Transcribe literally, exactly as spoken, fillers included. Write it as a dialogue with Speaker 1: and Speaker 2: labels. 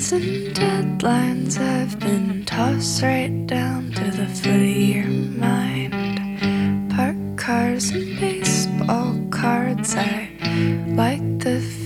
Speaker 1: Deadlines and deadlines have been tossed right down to the foot of your mind. Parked cars and baseball cards, I like the